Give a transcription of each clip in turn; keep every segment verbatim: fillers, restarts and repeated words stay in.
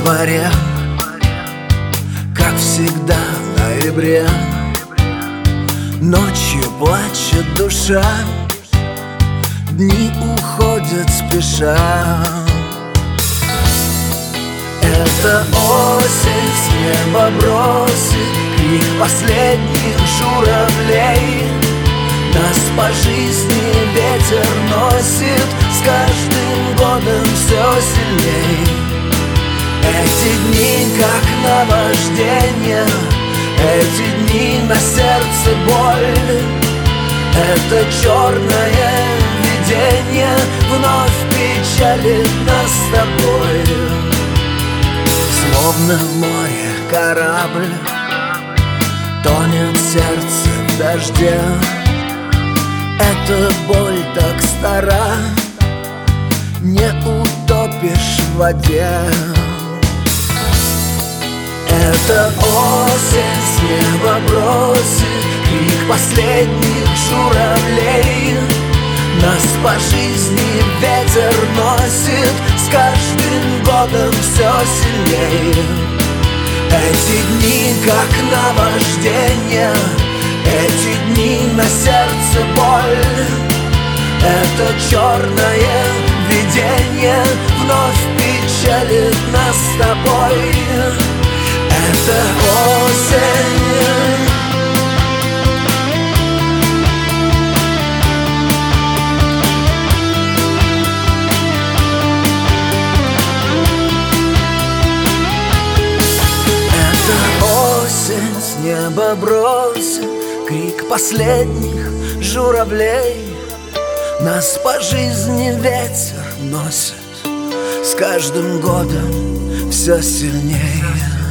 дворе, как всегда в ноябре, ночью плачет душа, дни уходят спеша. Это осень с неба бросит крик последних журавлей. Нас по жизни ветер носит, с каждым годом все сильней. Эти дни как наваждение, эти дни на сердце боль. Это черное видение вновь печалит нас с тобой. Словно в море корабль, тонет сердце в дожде. Эта боль так стара, не утопишь в воде. Это осень с неба бросит крик последних журавлей. Нас по жизни ветер носит, с каждым годом все сильнее. Эти дни как наваждение, эти дни на сердце боль. Это черное видение вновь печалит нас с тобой. Это осень. Осень с неба бросит крик последних журавлей. Нас по жизни ветер носит, с каждым годом все сильнее.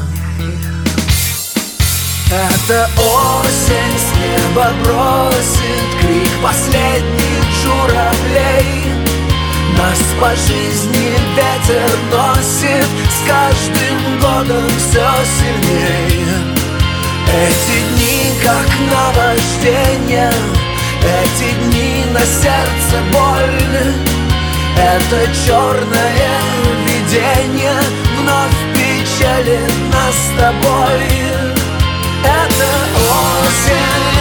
Это осень с неба бросит крик последних журавлей. Нас по жизни ветер носит, с каждым годом все сильнее. Эти дни как наваждение, эти дни на сердце боль. Это черное видение вновь печалит нас с тобой. Это осень.